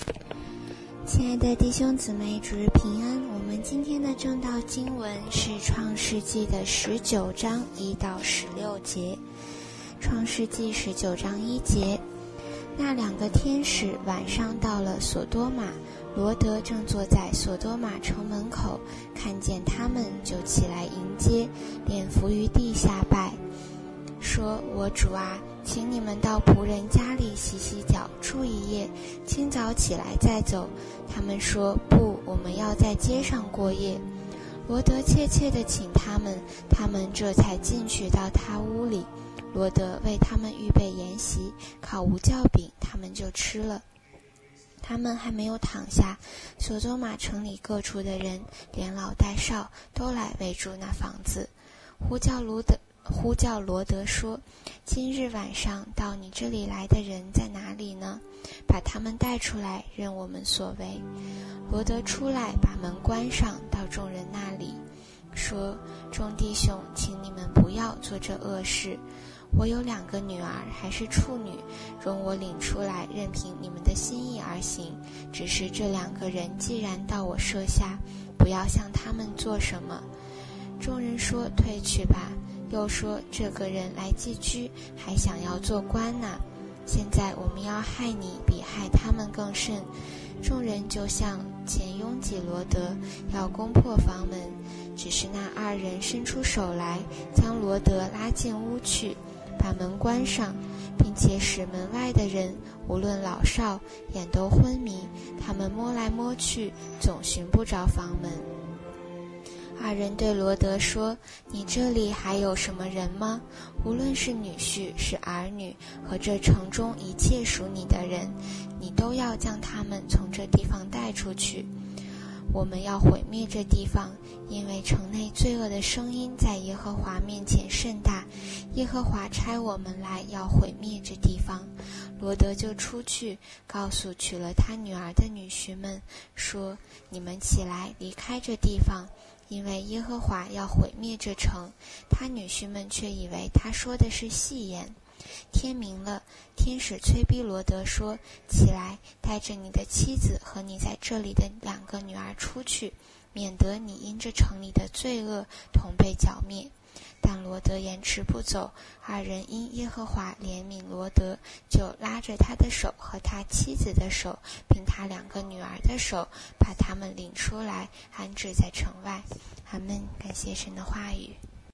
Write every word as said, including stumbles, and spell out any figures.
亲爱的弟兄姊妹，主日平安。我们今天的正道经文是创世纪的十九章一到十六节。创世纪十九章一节，那两个天使晚上到了索多玛，罗德正坐在索多玛城门口，看见他们就起来迎接，脸伏于地下拜，说：我主啊，请你们到仆人家里洗洗脚，住一夜，清早起来再走。他们说：不，我们要在街上过夜。罗德切切地请他们，他们这才进去到他屋里。罗德为他们预备筵席，烤无酵饼，他们就吃了。他们还没有躺下，索多玛城里各处的人，连老带少，都来围住那房子，呼叫罗德呼叫罗德说：今日晚上到你这里来的人在哪里呢？把他们带出来，任我们所为。罗德出来，把门关上，到众人那里说：众弟兄，请你们不要做这恶事。我有两个女儿，还是处女，容我领出来，任凭你们的心意而行。只是这两个人既然到我舍下，不要向他们做什么。众人说：退去吧。又说：这个人来寄居，还想要做官呢。现在我们要害你，比害他们更甚。众人就向前拥挤罗德，要攻破房门。只是那二人伸出手来，将罗德拉进屋去，把门关上，并且使门外的人，无论老少，眼都昏迷。他们摸来摸去，总寻不着房门。二人对罗德说：你这里还有什么人吗？无论是女婿，是儿女，和这城中一切属你的人，你都要将他们从这地方带出去。我们要毁灭这地方，因为城内罪恶的声音在耶和华面前甚大。耶和华差我们来要毁灭这地方。罗德就出去，告诉娶了他女儿的女婿们，说：你们起来，离开这地方，因为耶和华要毁灭这城。他女婿们却以为他说的是戏言。天明了，天使催逼罗德说：起来，带着你的妻子和你在这里的两个女儿出去，免得你因这城里的罪恶同被剿灭。但罗德延迟不走，二人因耶和华怜悯罗德，就拉着他的手和他妻子的手，并他两个女儿的手，把他们领出来，安置在城外。阿们。感谢神的话语。